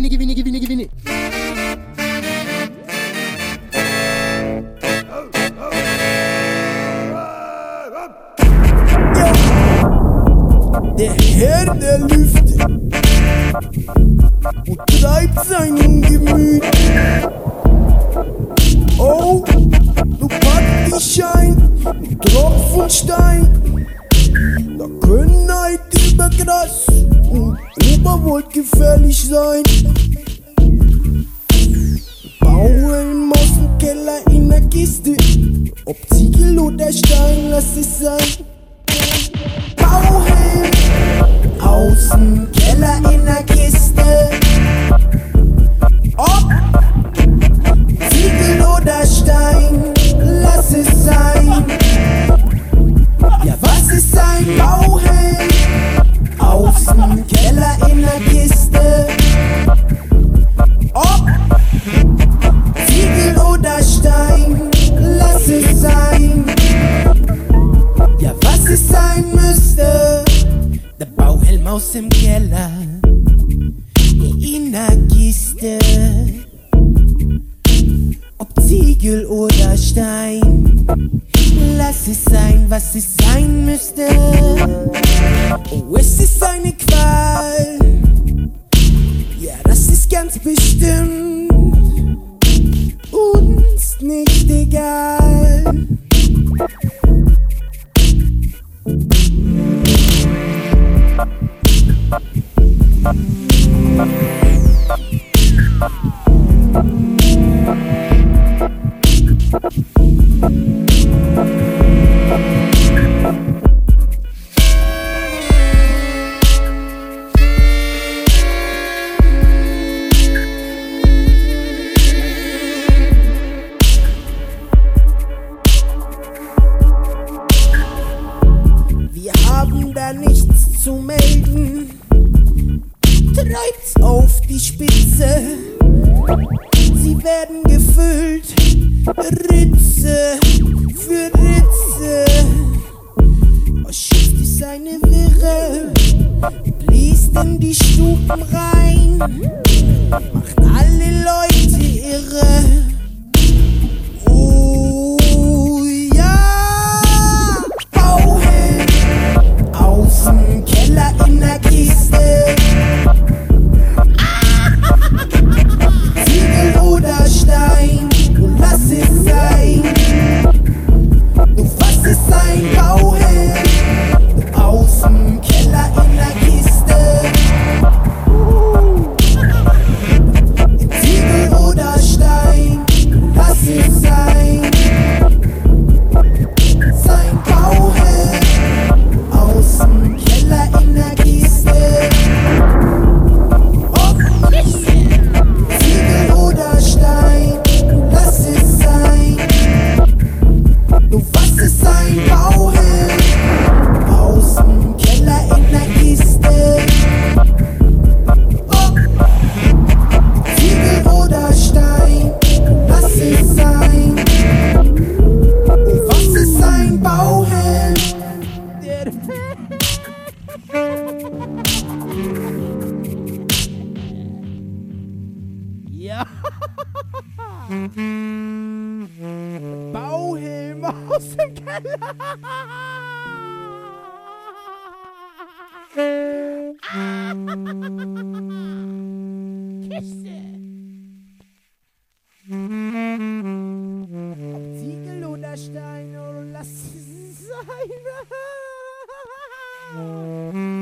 gewinne. Der Herr der Lüfte und treibt seinem Gemüt. Oh, du Partyschein, du Tropfenstein, da können heute über Gras und Oberwolk gefährlich sein. Bauhelm aus dem Keller in der Kiste, ob Ziegel oder Stein, lass es sein. Bauhelm aus dem Keller in der Kiste, ob Ziegel oder Stein, lass es sein. Ja, was ist ein Bauhelm aus dem Keller in der Kiste, ob Ziegel oder Stein, lass es sein. Ja, was es sein müsste, der Bauhelm aus dem Keller in der Kiste, ob Ziegel oder Stein, lass es sein, was es sein müsste. Oh, es ist eine Qual, ja, das ist ganz bestimmt uns nicht egal. Wir haben da nichts zu melden, treibt's auf die Spitze, sie werden gefüllt, Ritze für Ritze. Oh, Schiff ist eine Wirre, bläst in die Stuben rein, macht alle Leute irre. Oh ja, Bauhelm aus dem Keller in der Kiste, Ziegel oder Stein, du lass es sein. Du, was ist ein Bauhelm aus dem Keller in der Kiste, Ziegel oder Stein, lass es sein. Sein Bauhelm aus dem Keller in der Kiste, ob Ziegel oder Stein, lass es sein. Du, was ist ein Bauhelm aus dem Keller in der Kiste, ob Ziegel oder Stein, lass es sein. Du, was ist ein Bauhelm? Ja. Bauhelm aus dem Keller. Kiste. Ob Ziegel oder Stein, oh, lass es sein.